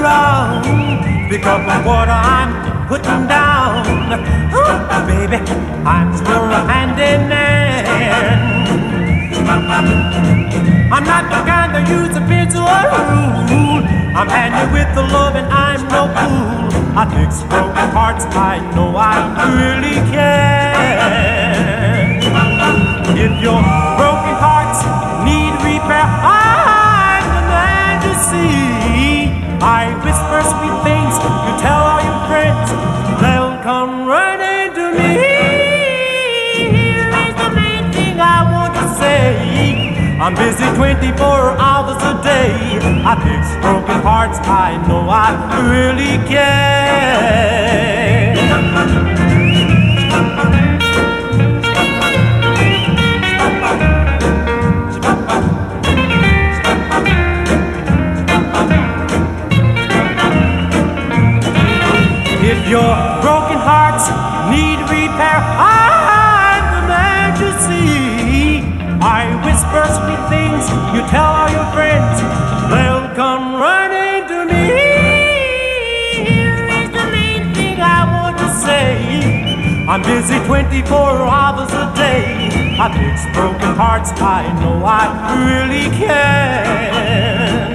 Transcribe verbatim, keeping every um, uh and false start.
around because of what I'm putting down. Ooh, baby, I'm still a handyman. I'm not the kind that use a pencil or rule. I'm handy with the love and I'm no fool. I fix broken hearts, I know I really can. If your broken hearts need repair, I'm the man to see. I whisper sweet things, you tell all your friends, they'll come running to me. Here is the main thing I want to say. I'm busy twenty-four hours a day. I fix broken hearts, I know I really can. If your broken hearts need repair, I'm the man to see. I whisper sweet things, you tell all your friends, they'll come running to me. Here is the main thing I want to say. I'm busy twenty-four hours a day. I fix broken hearts, I know I really can.